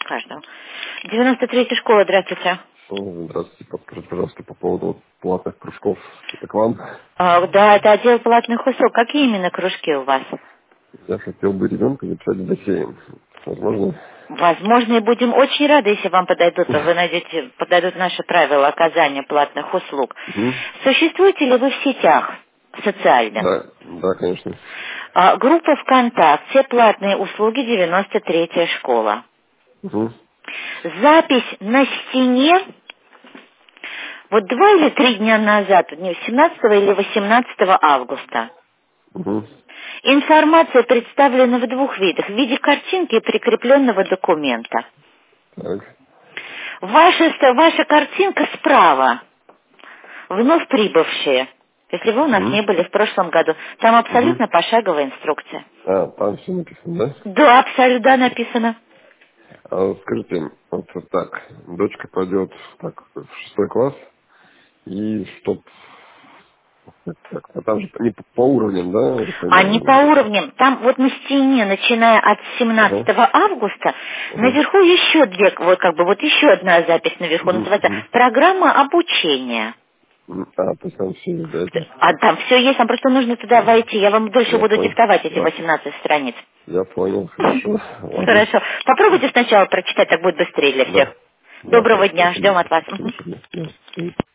каждого. 93-я школа, здравствуйте. Здравствуйте, подскажите, пожалуйста, по поводу платных кружков. Это к вам? Да, это отдел платных услуг. Какие именно кружки у вас? Я хотел бы ребенка записать в бассейн. Возможно? Возможно, и будем очень рады, если вам подойдут наши правила оказания платных услуг. Угу. Существуете ли вы в сетях социальных? Да, конечно. Группа ВКонтакте, платные услуги, 93-я школа. Угу. Запись на стене, вот 2 или 3 дня назад, не 17 или 18 августа. Угу. Информация представлена в 2 видах. В виде картинки и прикрепленного документа. Так. Ваша картинка справа. Вновь прибывшие. Если вы у нас Угу. не были в прошлом году. Там Угу. абсолютно пошаговая инструкция. Там все написано, да? Да, абсолютно написано. Скажите, вот так, дочка пойдет так в 6 класс, и чтоб, там же не по уровням, да, я Они по понимаю? уровням. Там вот на стене, начиная от 17 Ага. августа, Ага. наверху еще еще одна запись наверху Угу. называется Угу. «Программа обучения». То есть там все есть, да, это? А там все есть, там просто нужно туда войти. Я вам дольше Я буду понял. диктовать эти Да. 18 страниц. Я понял, хорошо. Ладно. Хорошо. Попробуйте сначала прочитать, так будет быстрее для всех. Да. Да, Доброго хорошо, дня, спасибо. ждем от вас. До свидания. Да.